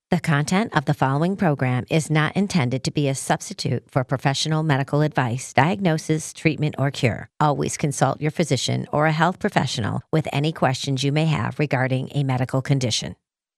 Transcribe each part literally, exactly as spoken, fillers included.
The content of the following program is not intended to be a substitute for professional medical advice, diagnosis, treatment, or cure. Always consult your physician or a health professional with any questions you may have regarding a medical condition.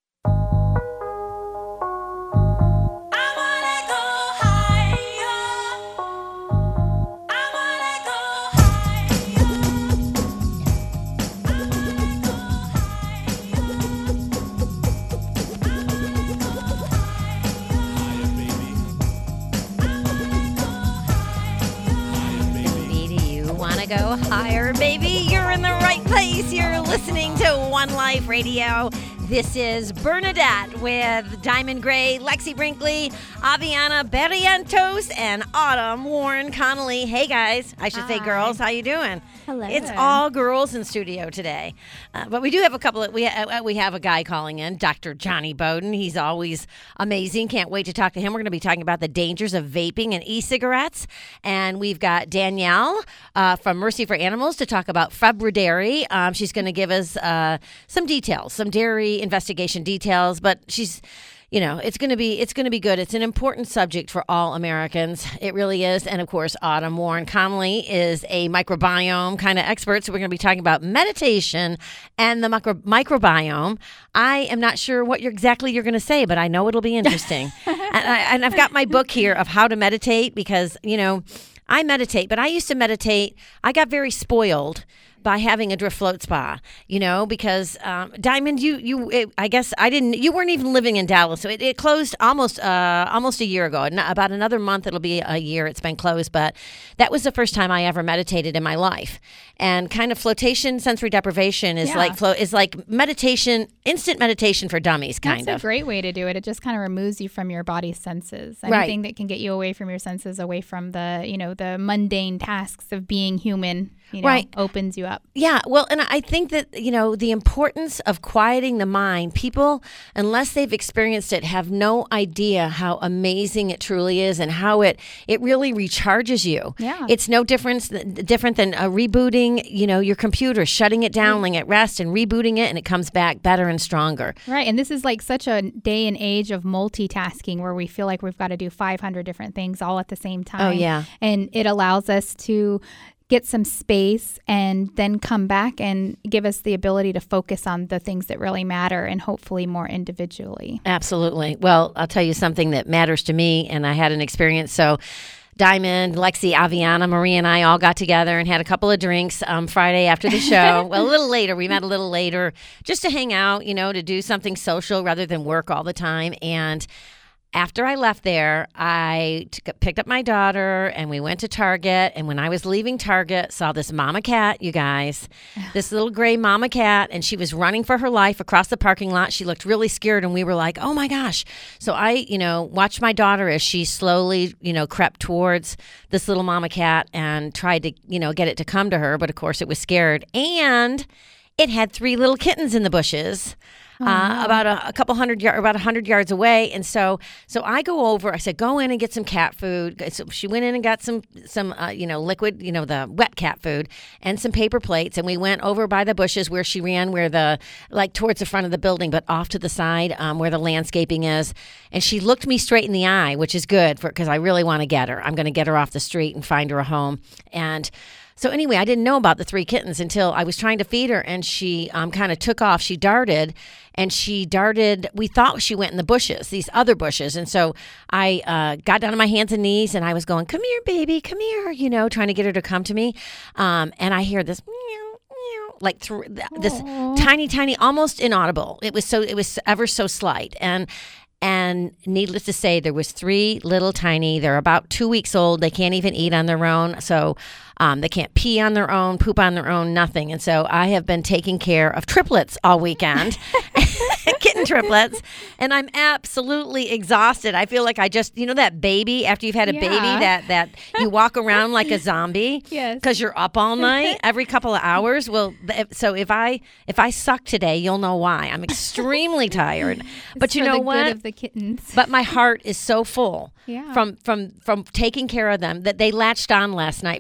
Go higher, baby. You're in the right place. You're listening to One Life Radio. This is Bernadette with Diamond Gray, Lexi Brinkley, Aviana Barrientos, and Autumn Warren Connolly. Hey, guys. I should Hi. say girls. How you doing? Hello. It's all girls in studio today. Uh, but we do have a couple of, we, uh, we have a guy calling in, Doctor Johnny Bowden. He's always amazing. Can't wait to talk to him. We're going to be talking about the dangers of vaping and e-cigarettes. And we've got Danielle uh, from Mercy for Animals to talk about Febra Dairy. Um, she's going to give us uh, some details, some dairy investigation details, but she's, you know, it's going to be it's going to be good. It's an important subject for all Americans. It really is. And of course, Autumn Warren Connolly is a microbiome kind of expert. So we're going to be talking about meditation and the micro- microbiome. I am not sure what you're exactly you're going to say, but I know it'll be interesting. and, I, and I've got my book here of how to meditate because, you know, I meditate, but I used to meditate. I got very spoiled by having a drift float spa, you know, because um, Diamond, you, you, it, I guess I didn't, you weren't even living in Dallas. So it, it closed almost, uh, almost a year ago. About another month, it'll be a year it's been closed. But that was the first time I ever meditated in my life. And kind of flotation sensory deprivation is yeah. like flow is like meditation, instant meditation for dummies, kind That's of. That's a great way to do it. It just kind of removes you from your body's senses. Anything right. that can get you away from your senses, away from the, you know, the mundane tasks of being human. You know, right. opens you up. Yeah, well, and I think that, you know, the importance of quieting the mind, people, unless they've experienced it, have no idea how amazing it truly is and how it, it really recharges you. Yeah. It's no difference, different than uh, rebooting, you know, your computer, shutting it down, letting it rest and rebooting it, and it comes back better and stronger. Right, and this is like such a day and age of multitasking where we feel like we've got to do five hundred different things all at the same time. Oh, yeah. And it allows us to get some space and then come back and give us the ability to focus on the things that really matter and hopefully more individually. Absolutely. Well, I'll tell you something that matters to me, and I had an experience. So Diamond, Lexi, Aviana, Marie, and I all got together and had a couple of drinks um, Friday after the show. Well, a little later. We met a little later just to hang out, you know, to do something social rather than work all the time. And after I left there, I t- picked up my daughter and we went to Target. And when I was leaving Target, saw this mama cat, you guys, this little gray mama cat. And she was running for her life across the parking lot. She looked really scared. And we were like, oh, my gosh. So I, you know, watched my daughter as she slowly, you know, crept towards this little mama cat and tried to, you know, get it to come to her. But, of course, it was scared. And it had three little kittens in the bushes. Oh, uh, no. about a, a couple hundred yards, about a hundred yards away, and so so I go over. I said, "Go in and get some cat food." So she went in and got some some uh, you know liquid, you know the wet cat food, and some paper plates. And we went over by the bushes where she ran, where the like towards the front of the building, but off to the side um, where the landscaping is. And she looked me straight in the eye, which is good for because I really want to get her. I'm going to get her off the street and find her a home. And so anyway, I didn't know about the three kittens until I was trying to feed her, and she um, kind of took off. She darted, and she darted. We thought she went in the bushes, these other bushes. And so I uh, got down on my hands and knees, and I was going, come here, baby, come here, you know, trying to get her to come to me. Um, and I hear this meow, meow, like th- this Aww. tiny, tiny, almost inaudible. It was so, it was ever so slight. And And needless to say, there was three little tiny. They're about two weeks old. They can't even eat on their own. So um, they can't pee on their own, poop on their own, nothing. And so I have been taking care of triplets all weekend, kitten triplets. And I'm absolutely exhausted. I feel like I just, you know, that baby, after you've had a Yeah. baby, that, that you walk around like a zombie. Yes. Because you're up all night, every couple of hours. Well, th- so if I if I suck today, you'll know why. I'm extremely tired. But It's you for know the what? Good of the kittens. But my heart is so full Yeah. from from from taking care of them that they latched on last night for the first time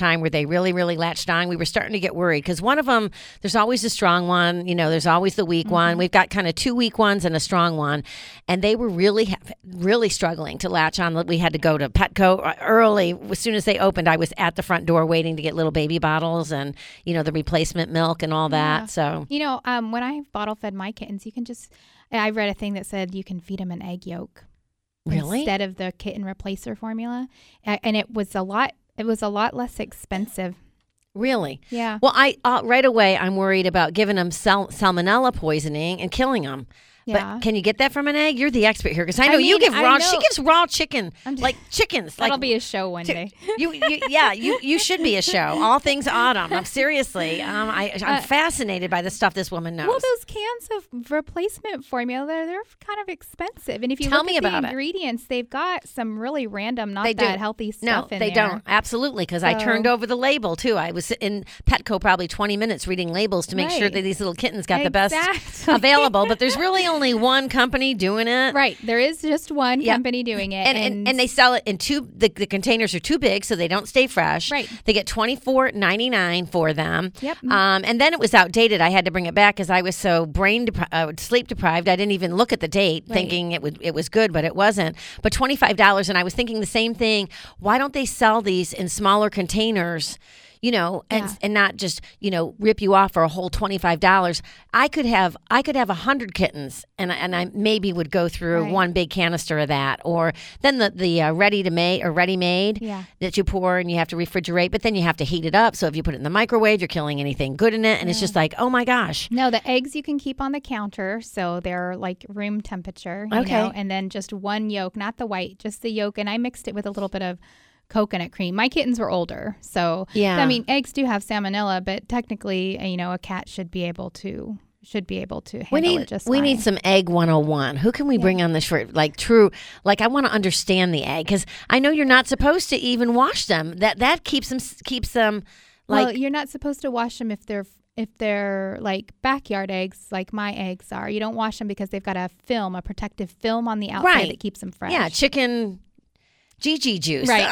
time where they really, really latched on. We were starting to get worried because one of them, there's always a strong one. You know, there's always the weak mm-hmm. one. We've got kind of two weak ones and a strong one. And they were really, really struggling to latch on. We had to go to Petco early. As soon as they opened, I was at the front door waiting to get little baby bottles and, you know, the replacement milk and all that. Yeah. So, you know, um, when I bottle fed my kittens, you can just, I read a thing that said you can feed them an egg yolk. Really? Instead of the kitten replacer formula. And it was a lot, it was a lot less expensive. Really? Yeah. Well, I uh, right away, I'm worried about giving them sal- salmonella poisoning and killing them. Yeah. But can you get that from an egg? You're the expert here because I know I mean, you give I raw. know. She gives raw chicken, I'm just- like chickens. That'll like, be a show one day. You, you, yeah, you, you should be a show. All things autumn. I'm seriously, um, I, I'm Uh, fascinated by the stuff this woman knows. Well, those cans of replacement formula, they're, they're kind of expensive. And if you Tell look me at about the it. ingredients, they've got some really random, not They that do. healthy no, stuff in they there. don't. Absolutely, because I So- turned over the label too. I was in Petco probably twenty minutes reading labels to make sure Right. that these little kittens got the best Exactly. available. But there's really only one company doing it. Right. There is just one Yeah. company doing it. And, and and they sell it in two. The, the containers are too big, so they don't stay fresh. Right. They get twenty four ninety nine for them. Yep. Um, and then it was outdated. I had to bring it back because I was so brain depri- uh, sleep deprived. I didn't even look at the date, Right. thinking it would it was good, but it wasn't. But twenty five dollars, and I was thinking the same thing. Why don't they sell these in smaller containers? You know, and Yeah. and not just, you know, rip you off for a whole twenty-five dollars. I could have I could have a hundred kittens, and I- and I maybe would go through Right. one big canister of that, or then the the uh, ready to make or ready made Yeah. that you pour and you have to refrigerate, but then you have to heat it up. So if you put it in the microwave, you're killing anything good in it, and it's just like, oh my gosh. No, the eggs you can keep on the counter, so they're like room temperature. You Okay. know, and then just one yolk, not the white, just the yolk. And I mixed it with a little bit of coconut cream. My kittens were older, so Yeah. I mean, eggs do have salmonella, but technically, uh, you know, a cat should be able to should be able to handle We need it just we fine. need some egg one oh one. Who can we bring on this for like true like I want to understand the egg because I know you're not supposed to even wash them. That that keeps them keeps them like well, you're not supposed to wash them if they're if they're like backyard eggs, like my eggs are. You don't wash them because they've got a film, a protective film on the outside Right. that keeps them fresh. yeah, chicken G G juice. Right.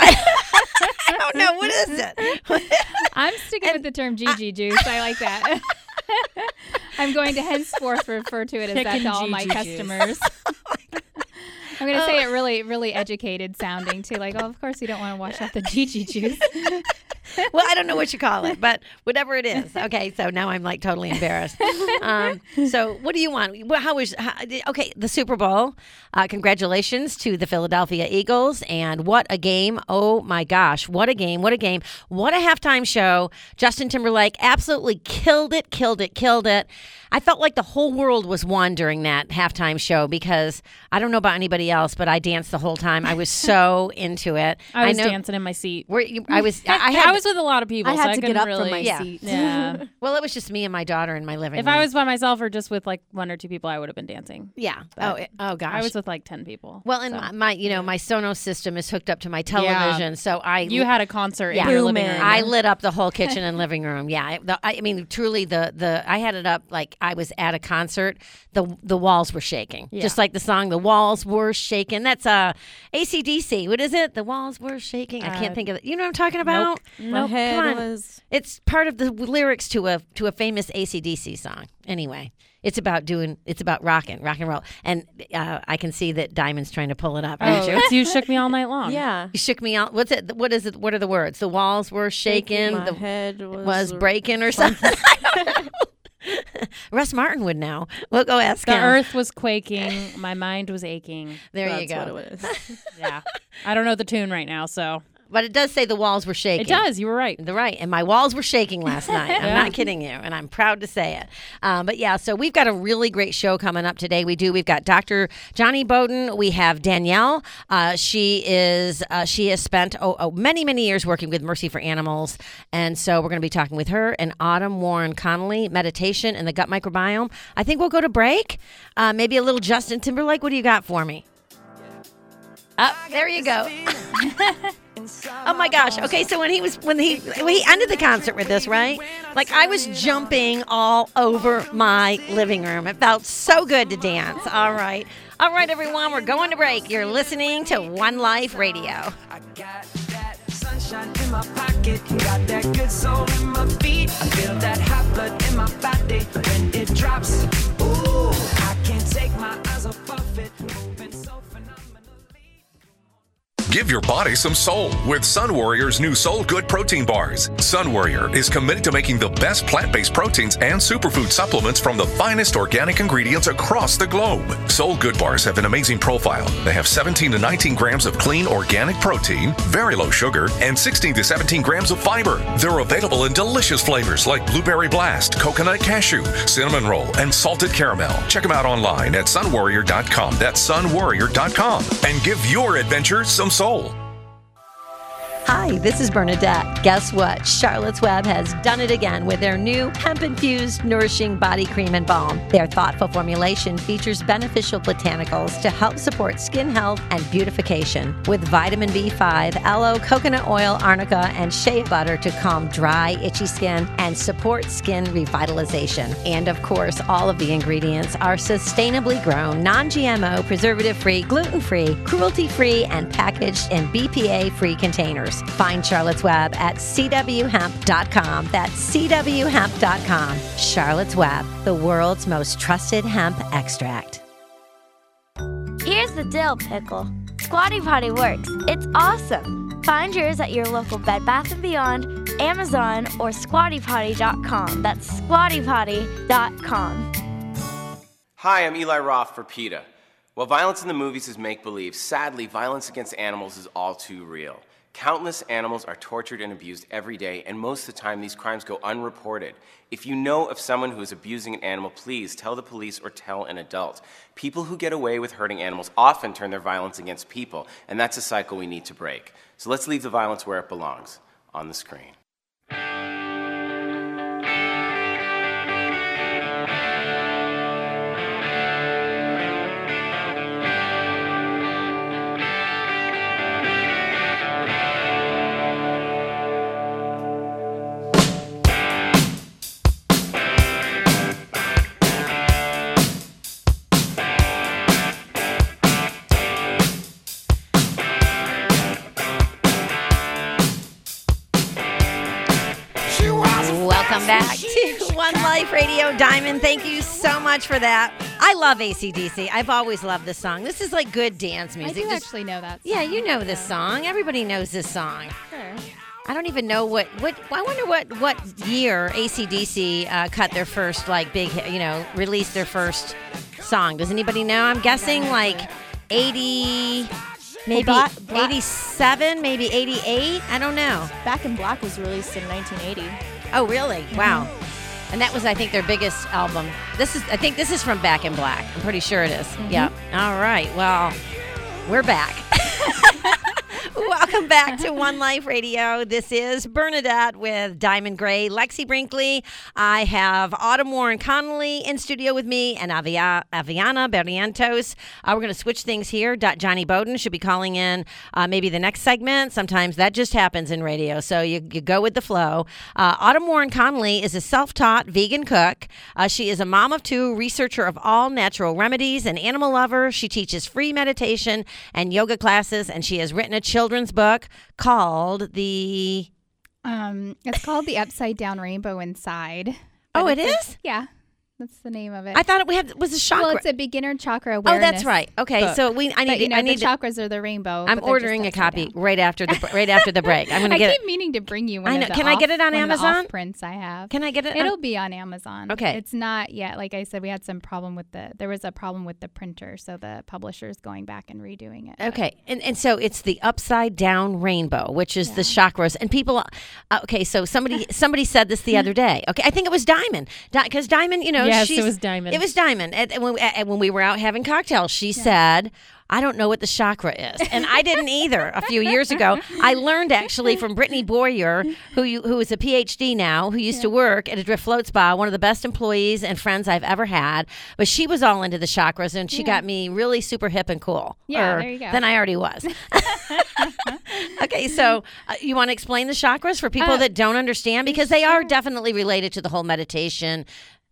I don't know what is it. I'm sticking with the term G G juice. I like that. I'm going to henceforth refer to it as that Chicken to all my G G juice. customers. I'm going to say it really, really educated sounding too. Like, oh, of course you don't want to wash off the G G juice. Well, I don't know what you call it, but whatever it is. Okay, so now I'm like totally embarrassed. Um, so what do you want? Well, How was, how, okay, the Super Bowl. Uh, congratulations to the Philadelphia Eagles. And what a game. Oh my gosh. What a game. What a game. What a halftime show. Justin Timberlake absolutely killed it, killed it, killed it. I felt like the whole world was one during that halftime show because I don't know about anybody else, but I danced the whole time. I was so into it. I was know, dancing in my seat. Were you, I was. I had. I was with a lot of people. I so had I to get couldn't up really, from my Yeah. seat. Yeah. Well, it was just me and my daughter in my living If room. I was by myself or just with like one or two people, I would have been dancing. yeah. But Oh, it- oh gosh. I was with like ten people. well, and so. my, my, you know, my Sonos system is hooked up to my television, so I. You had a concert Yeah. in your living Booming. room. I lit up the whole kitchen and living room. Yeah, I, the, I mean, truly, the the I had it up like I was at a concert. The the walls were shaking, Yeah. just like the song. The walls were shaking. That's uh, A C D C. What is it? The walls were shaking. I can't Uh, think of it. You know what I'm talking about? My Nope. head come on. was. It's part of the lyrics to a to a famous A C D C song. Anyway, it's about doing. It's about rocking, rock and roll. And uh, I can see that Diamond's trying to pull it up. Aren't Oh, you? it's you shook me all night long. Yeah. You shook me out. What's it? What is it? What are the words? The walls were shaking. My The head was, was breaking or something. Russ Martin would know. We'll go ask The him. earth was quaking. My mind was aching. there you That's go. what it was. Yeah. I don't know the tune right now, so. But it does say the walls were shaking. It does. You were right. The right, and my walls were shaking last night. I'm Yeah. not kidding you, and I'm proud to say it. Um, but yeah, so we've got a really great show coming up today. We do. We've got Doctor Johnny Bowden. We have Danielle. Uh, she is. Uh, she has spent oh, oh many many years working with Mercy for Animals, and so we're going to be talking with her and Autumn Warren Connolly, meditation and the gut microbiome. I think we'll go to break. Uh, maybe a little Justin Timberlake. What do you got for me? Up there you go. Oh my gosh. Okay, so when he was when he when he ended the concert with this, right? Like I was jumping all over my living room. It felt so good to dance. All right. All right, everyone, we're going to break. You're listening to One Life Radio. I got that sunshine. sunshine in my pocket, got that good soul in my feet. I feel that hot blood in my body when it drops. Ooh, I can't take my eyes off of it, moving so phenomenally. Give your body some soul with Sun Warrior's new Soul Good protein bars. Sun Warrior is committed to making the best plant-based proteins and superfood supplements from the finest organic ingredients across the globe. Soul Good bars have an amazing profile. They have seventeen to nineteen grams of clean organic protein, very low sugar, and sixteen to seventeen grams of fiber. They're available in delicious flavors like Blueberry Blast, Coconut Cashew, Cinnamon Roll, and Salted Caramel. Check them out online at sun warrior dot com. That's sun warrior dot com. And give your adventure some soul. Hi, this is Bernadette. Guess what? Charlotte's Web has done it again with their new hemp-infused nourishing body cream and balm. Their thoughtful formulation features beneficial botanicals to help support skin health and beautification, with vitamin B five, aloe, coconut oil, arnica, and shea butter to calm dry, itchy skin and support skin revitalization. And of course, all of the ingredients are sustainably grown, non-G M O, preservative-free, gluten-free, cruelty-free, and packaged in B P A-free containers. Find Charlotte's Web at c w hemp dot com. That's c w hemp dot com. Charlotte's Web, the world's most trusted hemp extract. Here's the dill pickle. Squatty Potty works. It's awesome. Find yours at your local Bed Bath and Beyond, Amazon, or squatty potty dot com. That's squatty potty dot com. Hi, I'm Eli Roth for PETA. While violence in the movies is make-believe, sadly, violence against animals is all too real. Countless animals are tortured and abused every day, and most of the time these crimes go unreported. If you know of someone who is abusing an animal, please tell the police or tell an adult. People who get away with hurting animals often turn their violence against people, and that's a cycle we need to break. So let's leave the violence where it belongs, on the screen. Welcome back to One Life Radio. Diamond, thank you so much for that. I love A C D C. I've always loved this song. This is like good dance music. I do Just- actually know that song. Yeah, you know this song. Everybody knows this song. Sure. I don't even know what, what I wonder what, what year A C D C uh, cut their first, like, big, hit, you know, released their first song. Does anybody know? I'm guessing like eighty, maybe Black- Black- eighty-seven, maybe eighty-eight. I don't know. Back in Black was released in nineteen eighty. Oh, really? Wow. And that was, I think, their biggest album. This is, I think this is from Back in Black. I'm pretty sure it is. Mm-hmm. Yep. All right. Well, we're back. Welcome back to One Life Radio. This is Bernadette with Diamond Gray, Lexi Brinkley. I have Autumn Warren Connolly in studio with me and Avia, Aviana Barrientos. Uh, we're going to switch things here. Johnny Bowden should be calling in uh, maybe the next segment. Sometimes that just happens in radio, so you, you go with the flow. Uh, Autumn Warren Connolly is a self-taught vegan cook. Uh, she is a mom of two, researcher of all natural remedies, and animal lover. She teaches free meditation and yoga classes, and she has written a children's book called the Um, it's called The Upside Down Rainbow Inside. Oh, But it it's a- is? Yeah, that's the name of it. I thought it we had was a chakra. Well, it's a beginner chakra Oh, awareness. that's right. Okay, book. so we I need But, you to, know, I the need to, chakras are the rainbow. I'm but they're ordering a just upside copy down. right after the right after the break. I'm going to I get keep meaning to bring you one I of know. the Can I off- get it on one of the Amazon? off-prints I have. Can I get it? It'll on? be on Amazon. Okay. It's not yet. Like I said, we had some problem with the, there was a problem with the printer. So the publisher's going back and redoing it. Okay, and and so it's the upside down rainbow, which is the chakras. And people, uh, okay, so somebody somebody said this the other day. Okay, I think it was Diamond, because Di- Diamond, you know, Yes, she's, it was Diamond. It was Diamond. And, and when, and when we were out having cocktails, she said, I don't know what the chakra is. And I didn't either a few years ago. I learned actually from Brittany Boyer, who you, who is a P H D now, who used to work at a Drift Float Spa, one of the best employees and friends I've ever had. But she was all into the chakras, and she Yeah. got me really super hip and cool. Yeah, Or there you go. Than I already was. Okay, so uh, you want to explain the chakras for people Uh, that don't understand? Because they are sure. definitely related to the whole meditation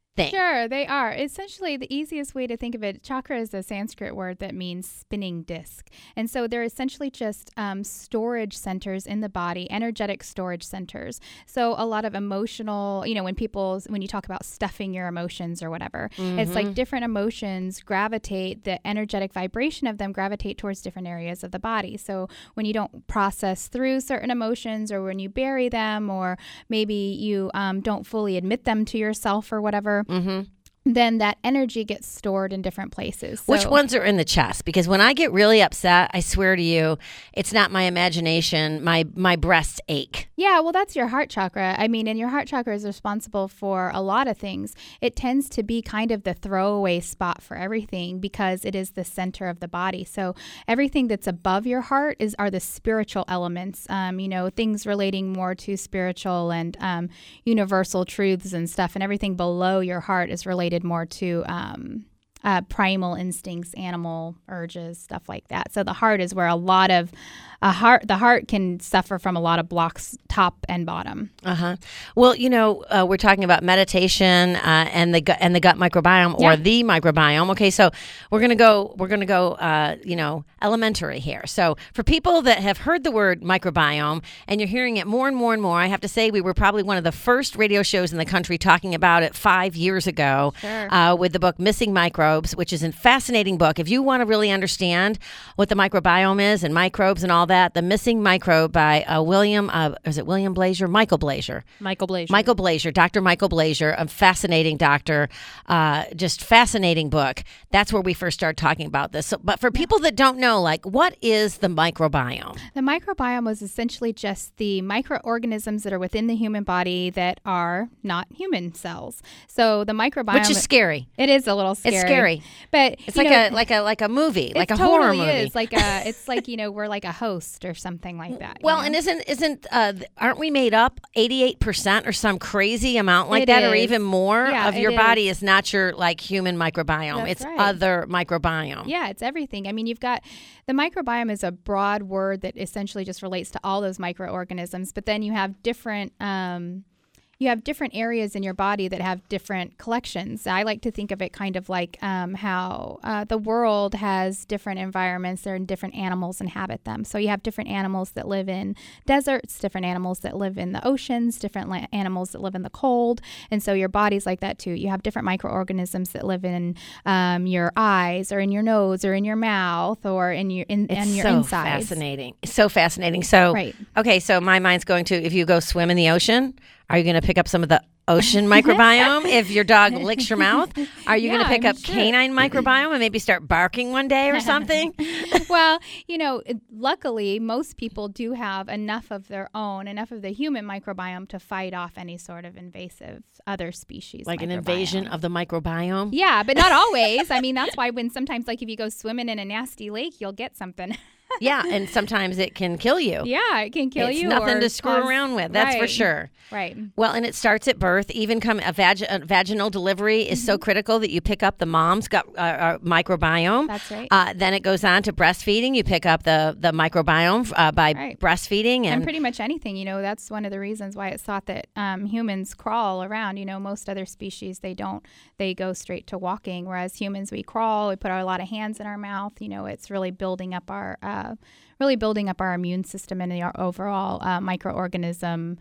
thing. Sure, they are. Essentially, the easiest way to think of it, chakra is a Sanskrit word that means spinning disc. And so they're essentially just um, storage centers in the body, energetic storage centers. So a lot of emotional, you know, when people, when you talk about stuffing your emotions or whatever, mm-hmm. it's like different emotions gravitate, the energetic vibration of them gravitate towards different areas of the body. So when you don't process through certain emotions, or when you bury them, or maybe you um, don't fully admit them to yourself or whatever, mm-hmm. then that energy gets stored in different places. So, which ones are in the chest? Because when I get really upset, I swear to you, it's not my imagination. My my breasts ache. Yeah, well, that's your heart chakra. I mean, and your heart chakra is responsible for a lot of things. It tends to be kind of the throwaway spot for everything because it is the center of the body. So everything that's above your heart is are the spiritual elements. Um, you know, things relating more to spiritual and um, universal truths and stuff. And everything below your heart is related more to um, uh, primal instincts, animal urges, stuff like that. So the heart is where a lot of a heart, the heart can suffer from a lot of blocks, top and bottom. Uh huh. Well, you know, uh, we're talking about meditation uh, and the gut and the gut microbiome, or Yeah. the microbiome. Okay, so we're gonna go. We're gonna go. Uh, you know, elementary here. So for people that have heard the word microbiome and you're hearing it more and more and more, I have to say we were probably one of the first radio shows in the country talking about it five years ago Sure. uh, with the book Missing Microbes, which is a fascinating book. If you want to really understand what the microbiome is and microbes and all that, The Missing Microbe by uh, William, uh, is it William Blazer? Michael Blazer. Michael Blazer. Michael Blazer, Doctor Michael Blazer, a fascinating doctor, uh, just fascinating book. That's where we first started talking about this. So, but for people that don't know, like, what is the microbiome? The microbiome was essentially just the microorganisms that are within the human body that are not human cells. So the microbiome, Which is scary. It is a little scary. It's scary. But It's you like know, a like a like a movie, it like a totally horror movie. is like a. It's like, you know, we're like a host or something like that. you Well, know? and isn't isn't uh, aren't we made up eighty-eight percent or some crazy amount like It that, or is. even more Yeah, of your it body is. is not your like human microbiome. That's it's right. other microbiome. Yeah, it's everything. I mean, you've got the microbiome is a broad word that essentially just relates to all those microorganisms, but then you have different um, you have different areas in your body that have different collections. I like to think of it kind of like um, how uh, the world has different environments and different animals inhabit them. So you have different animals that live in deserts, different animals that live in the oceans, different la- animals that live in the cold. And so your body's like that too. You have different microorganisms that live in um, your eyes or in your nose or in your mouth or in your in, It's and your so insides. fascinating. It's so fascinating. So, Right. okay, so my mind's going to, if you go swim in the ocean, are you going to pick up some of the ocean microbiome? If your dog licks your mouth, are you going Yeah, to pick I'm up sure. canine microbiome and maybe start barking one day or something? Well, you know, it- luckily, most people do have enough of their own, enough of the human microbiome to fight off any sort of invasive other species. Like an microbiome. invasion of the microbiome? Yeah, but not always. I mean, that's why when sometimes, like if you go swimming in a nasty lake, you'll get something. Yeah, and sometimes it can kill you. Yeah, it can kill it's you. nothing or to screw cause- around with. That's for Right. sure. Right. Well, and it starts at birth. Even come a, vag- a vaginal delivery is Mm-hmm. so critical that you pick up the mom's gut uh, uh, microbiome. That's right. Uh, then it goes on to breastfeeding. You pick up the the microbiome uh, by Right. breastfeeding, and, And pretty much anything, you know, that's one of the reasons why it's thought that um, humans crawl around. You know, most other species, they don't, they go straight to walking. Whereas humans, we crawl, we put a lot of hands in our mouth. You know, it's really building up our, uh, really building up our immune system and our overall uh, microorganism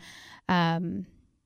um,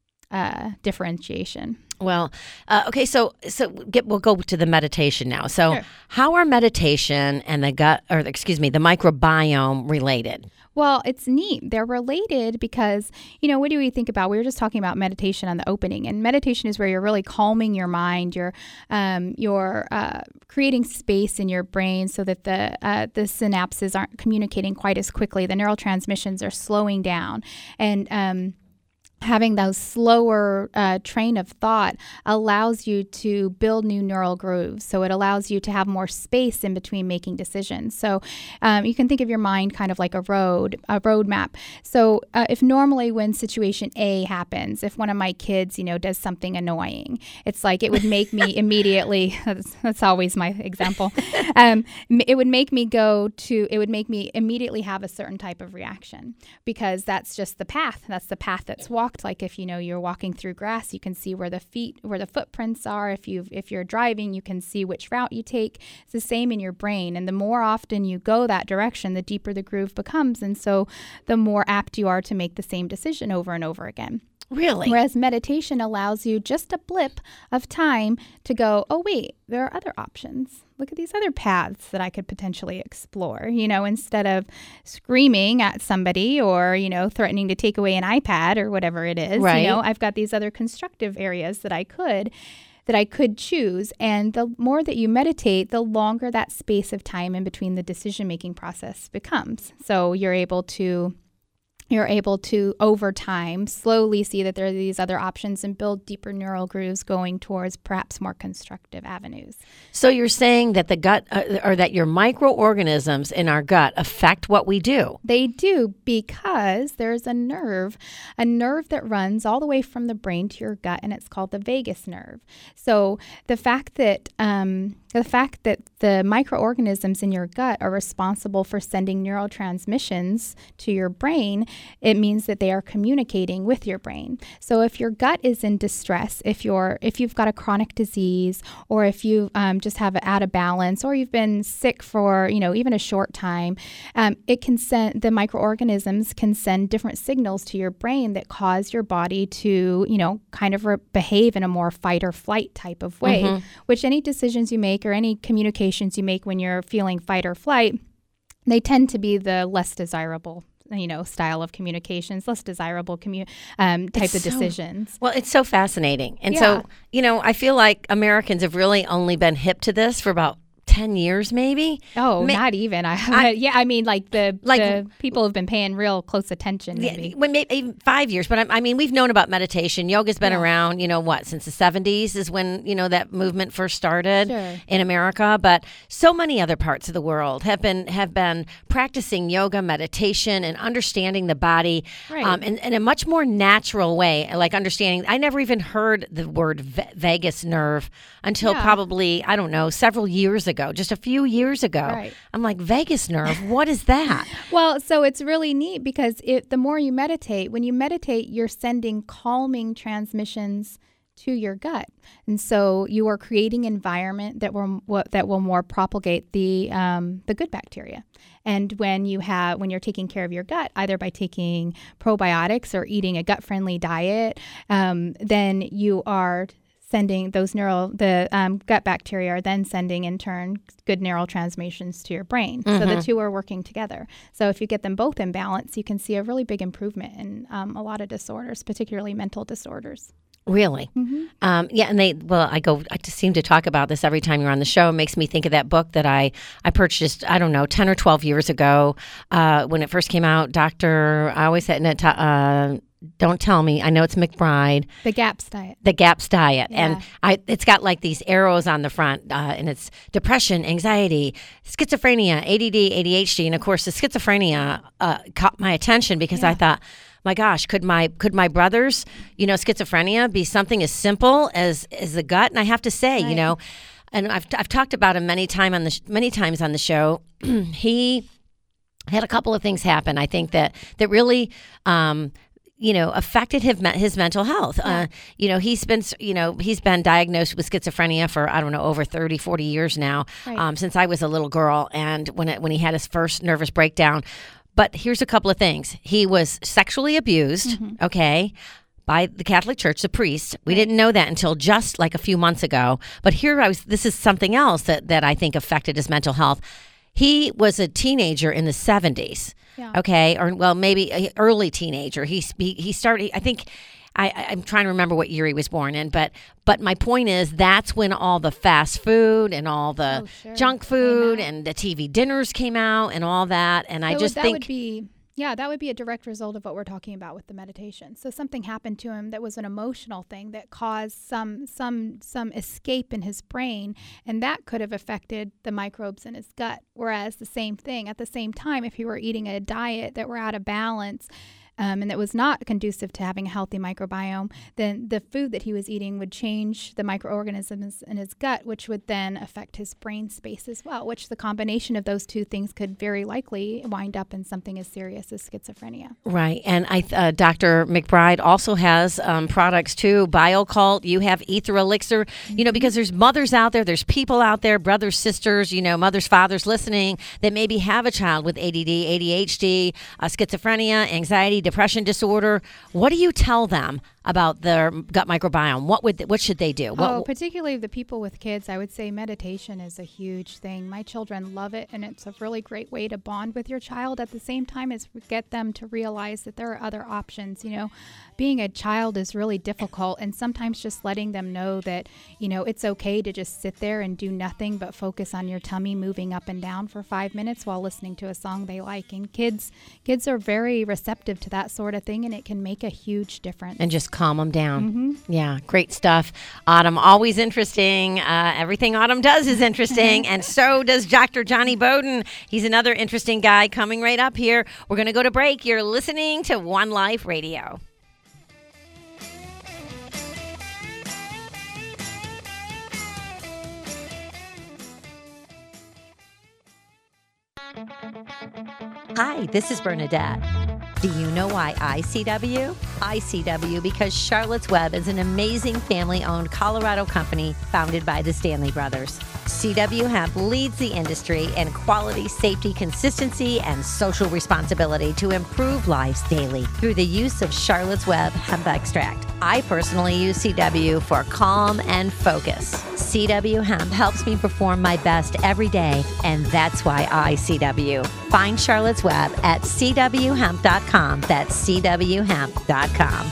uh, differentiation. well, uh, okay. So so get, we'll go to the meditation now. So Sure. how are meditation and the gut, or excuse me, the microbiome related? Well, it's neat. They're related because, you know, what do we think about? We were just talking about meditation on the opening, and meditation is where you're really calming your mind. You're, um, you're uh, creating space in your brain so that the uh, the synapses aren't communicating quite as quickly. The neurotransmissions are slowing down, and um, having those slower uh, train of thought allows you to build new neural grooves. So it allows you to have more space in between making decisions. So um, you can think of your mind kind of like a road, a road map. So uh, if normally when situation A happens, if one of my kids, you know, does something annoying, it's like it would make me immediately, that's, that's always my example, um, m- it would make me go to, it would make me immediately have a certain type of reaction because that's just the path. That's the path that's walking. walked. Like if you know you're walking through grass, you can see where the feet, where the footprints are. If you if you're driving, you can see which route you take. It's the same in your brain, and the more often you go that direction, the deeper the groove becomes, and so the more apt you are to make the same decision over and over again. Really? Whereas meditation allows you just a blip of time to go, oh, wait, there are other options. Look at these other paths that I could potentially explore, you know, instead of screaming at somebody or, you know, threatening to take away an iPad or whatever it is. Right. You know, I've got these other constructive areas that I could that I could choose. And the more that you meditate, the longer that space of time in between the decision-making process becomes. So you're able to You're able to, over time, slowly see that there are these other options and build deeper neural grooves going towards perhaps more constructive avenues. So you're saying that the gut, uh, or that your microorganisms in our gut affect what we do? They do, because there's a nerve, a nerve that runs all the way from the brain to your gut, and it's called the vagus nerve. So the fact that um, the fact that the microorganisms in your gut are responsible for sending neurotransmissions to your brain, it means that they are communicating with your brain. So if your gut is in distress, if you're if you've got a chronic disease, or if you um, just have it out of balance, or you've been sick for, you know, even a short time, um, it can send the microorganisms can send different signals to your brain that cause your body to, you know, kind of re- behave in a more fight or flight type of way. Mm-hmm. Which any decisions you make or any communications you make when you're feeling fight or flight, they tend to be the less desirable, you know, style of communications, less desirable commu- um, type It's of so- decisions. Well, it's so fascinating. And Yeah. so, you know, I feel like Americans have really only been hip to this for about ten years, maybe. Oh, Ma- not even. I, I- yeah, I mean, like the Like- the people have been paying real close attention. Maybe. Yeah, well, maybe even five years, but I, I mean, we've known about meditation. Yoga's been Yeah. around, you know, what, since the seventies is when, you know, that movement first started Sure. in America. But so many other parts of the world have been have been practicing yoga, meditation, and understanding the body Right. um, in, in a much more natural way. Like understanding, I never even heard the word va- vagus nerve until Yeah. probably, I don't know, several years ago, just a few years ago. Right. I'm like, vagus nerve, what is that? Well, so it's really neat because it, the more you meditate, when you meditate, you're sending calming transmissions to your gut, and so you are creating environment that will what that will more propagate the um, the good bacteria. And when you have when you're taking care of your gut, either by taking probiotics or eating a gut friendly diet, um, then you are sending those neural, the um, gut bacteria are then sending in turn good neurotransmissions to your brain. Mm-hmm. So the two are working together. So if you get them both in balance, you can see a really big improvement in um, a lot of disorders, particularly mental disorders. Really? Mm-hmm. Um, yeah, and they, well, I go, I just seem to talk about this every time you're on the show. It makes me think of that book that I, I purchased, I don't know, ten or twelve years ago uh, when it first came out. Doctor, I always said, uh, don't tell me, I know it's McBride. The GAPS diet. The GAPS diet. Yeah. And I, it's got like these arrows on the front, uh, and it's depression, anxiety, schizophrenia, A D D, A D H D. And of course, the schizophrenia uh, caught my attention because Yeah. I thought, my gosh, could my could my brother's, you know, schizophrenia be something as simple as as the gut? And I have to say, Right. you know, and I've I've talked about him many time on the sh- many times on the show. He had a couple of things happen. I think that that really. Um, you know, affected his, his mental health. Uh, you know, he's been, you know, he's been diagnosed with schizophrenia for, I don't know, over thirty, forty years now, Right. um, since I was a little girl. And when it, when he had his first nervous breakdown. But here's a couple of things. He was sexually abused, Mm-hmm. okay, by the Catholic Church, the priest. We didn't know that until just like a few months ago. But here I was, this is something else that, that I think affected his mental health. He was a teenager in the seventies, Yeah. okay, or well, maybe a early teenager. He he, he started. I think I, I- I'm trying to remember what year he was born in, but but my point is that's when all the fast food and all the Oh, sure. junk food Came out. and the T V dinners came out and all that. And I So just that think would be, yeah, that would be a direct result of what we're talking about with the meditation. So something happened to him that was an emotional thing that caused some some some escape in his brain, and that could have affected the microbes in his gut. Whereas the same thing at the same time, if he were eating a diet that were out of balance, um, and that was not conducive to having a healthy microbiome, then the food that he was eating would change the microorganisms in his gut, which would then affect his brain space as well, which the combination of those two things could very likely wind up in something as serious as schizophrenia. Right. And I, uh, Doctor McBride also has um, products too. BioCult, you have Ether Elixir, mm-hmm. you know, because there's mothers out there, there's people out there, brothers, sisters, you know, mothers, fathers listening that maybe have a child with A D D, A D H D, uh, schizophrenia, anxiety, depression disorder. What do you tell them about their gut microbiome? What would what should they do? What, oh, particularly the people with kids, I would say meditation is a huge thing. My children love it, and it's a really great way to bond with your child. At the same time as get them to realize that there are other options. You know, being a child is really difficult, and sometimes just letting them know that, you know, it's okay to just sit there and do nothing but focus on your tummy moving up and down for five minutes while listening to a song they like. And kids, kids are very receptive to that sort of thing, and it can make a huge difference. And just calm them down. Mm-hmm. Yeah, great stuff. Autumn, always interesting. Uh, everything Autumn does is interesting, and so does Doctor Johnny Bowden. He's another interesting guy coming right up here. We're going to go to break. You're listening to One Life Radio. Hi, this is Bernadette. Do you know why I C W? I C W because Charlotte's Web is an amazing family-owned Colorado company founded by the Stanley brothers. C W Hemp leads the industry in quality, safety, consistency, and social responsibility to improve lives daily through the use of Charlotte's Web hemp extract. I personally use C W for calm and focus. C W Hemp helps me perform my best every day, and that's why I C W. Find Charlotte's Web at c w hemp dot com. That's c w hemp dot com.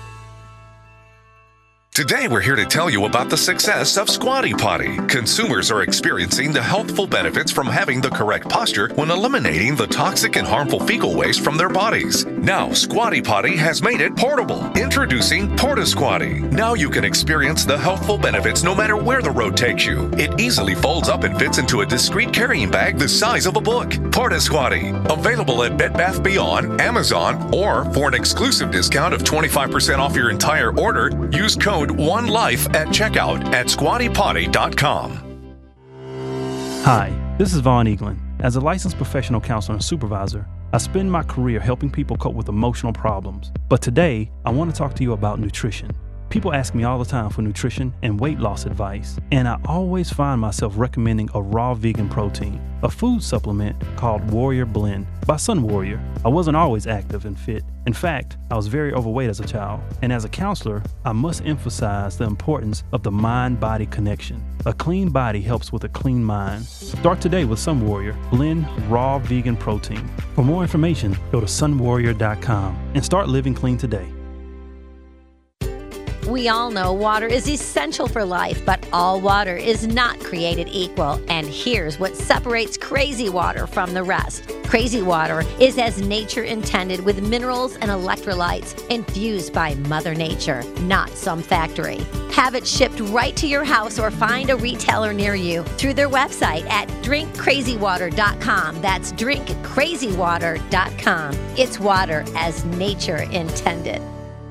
Today, we're here to tell you about the success of Squatty Potty. Consumers are experiencing the healthful benefits from having the correct posture when eliminating the toxic and harmful fecal waste from their bodies. Now, Squatty Potty has made it portable. Introducing Porta Squatty. Now you can experience the healthful benefits no matter where the road takes you. It easily folds up and fits into a discreet carrying bag the size of a book. Porta Squatty. Available at Bed Bath Beyond, Amazon, or for an exclusive discount of twenty-five percent off your entire order, use code One Life at checkout at squatty potty dot com. Hi, this is Vaughn Eaglin. As a licensed professional counselor and supervisor, I spend my career helping people cope with emotional problems. But today, I want to talk to you about nutrition. People ask me all the time for nutrition and weight loss advice, and I always find myself recommending a raw vegan protein, a food supplement called Warrior Blend by Sun Warrior. I wasn't always active and fit. In fact, I was very overweight as a child, and as a counselor, I must emphasize the importance of the mind-body connection. A clean body helps with a clean mind. Start today with Sun Warrior Blend Raw Vegan Protein. For more information, go to sun warrior dot com and start living clean today. We all know water is essential for life, but all water is not created equal. And here's what separates crazy water from the rest. Crazy water is as nature intended, with minerals and electrolytes infused by Mother Nature, not some factory. Have it shipped right to your house or find a retailer near you through their website at drink crazy water dot com. That's drink crazy water dot com. It's water as nature intended.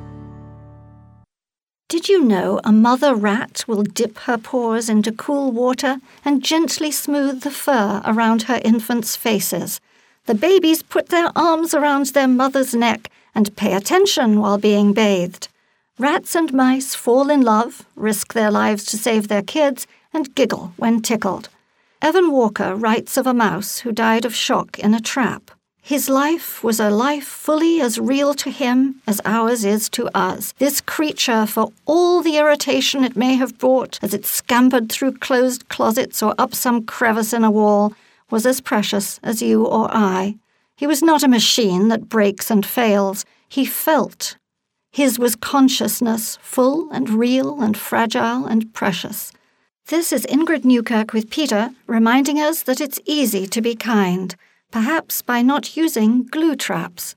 Did you know a mother rat will dip her paws into cool water and gently smooth the fur around her infants' faces? The babies put their arms around their mother's neck and pay attention while being bathed. Rats and mice fall in love, risk their lives to save their kids, and giggle when tickled. Evan Walker writes of a mouse who died of shock in a trap. His life was a life fully as real to him as ours is to us. This creature, for all the irritation it may have brought as it scampered through closed closets or up some crevice in a wall, was as precious as you or I. He was not a machine that breaks and fails. He felt. His was consciousness, full and real and fragile and precious. This is Ingrid Newkirk with Peter, reminding us that it's easy to be kind, perhaps by not using glue traps.